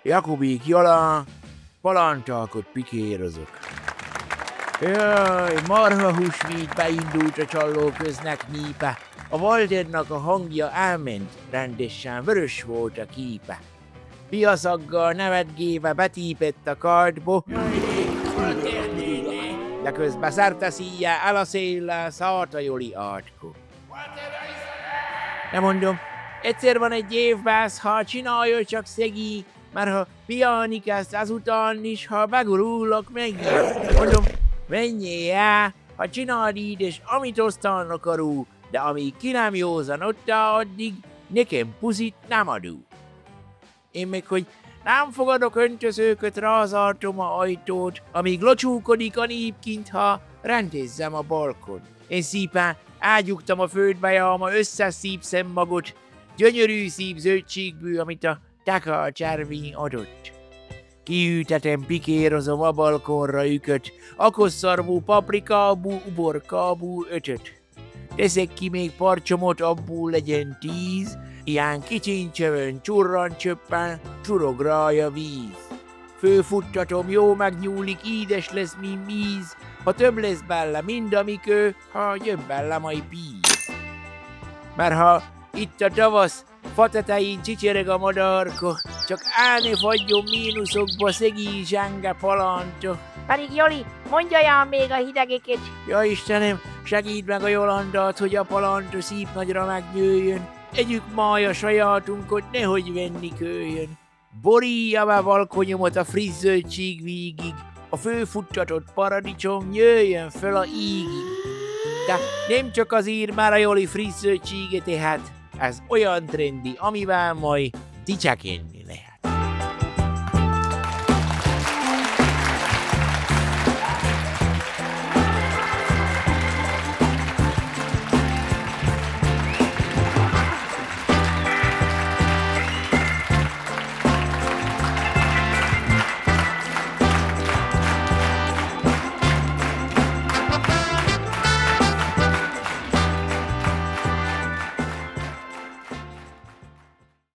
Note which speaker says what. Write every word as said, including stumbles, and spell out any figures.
Speaker 1: Jakubék Jala, palancsálkot pikérozok. Jaj, marha húsvét beindult a csallóköznek népe. A Walternak a hangja elment, rendesen vörös volt a képe. Piaszaggal nevetgéve betépett a kardba, de közben szerte szíje el a széllel szállt a Joli átkó. Nem mondom, egyszer van egy évbász, ha csinálja csak szegi, mert ha piálni kezd azután is, ha begurulok meg. Mondom, menjél el, ha csináld így, és amit aztán akaró, de amíg ki nem józan ott, addig nekem puszit nem adó. Én meg, hogy nem fogadok öntözőköt, rázártom a ajtót, amíg locsúkodik a nép kint, ha rendezzem a balkon. Én szépen ágyugtam a földbe, jáma összeszípszem magot, gyönyörű szép zöldségből, amit a takarcsárvény adott. Kiütetem, pikérozom a balkonra üköt, akosszarvú, paprikábú, uborkábú ötöt. Teszek ki még parcsomot, abból legyen tíz, ilyen kicsincsövön, csurran csöppen, csurog rája víz. Főfuttatom, jó megnyúlik, ídes lesz, mi míz, ha több lesz belle, mind amikő, ha jön belle majd bíz. Mert ha itt a tavasz, fatetején csicsereg a madárka, csak állni fagyjon mínuszokba szegény zsenge palánta.
Speaker 2: Pedig Joli, mondja ján még a hidegeket.
Speaker 1: Ja Istenem, segítsd meg a Jolandát, hogy a palánta szép nagyra megnőjön. Együk máj a sajátunkot, nehogy venni köljön. Boríja be balkonyomot a friss zöldség végig, a főfuttatott paradicsom jöjjön föl a ígig. De nem csak azért már a Joli friss zöldsége, tehát ez olyan trendi, amivel majd dicsekedni.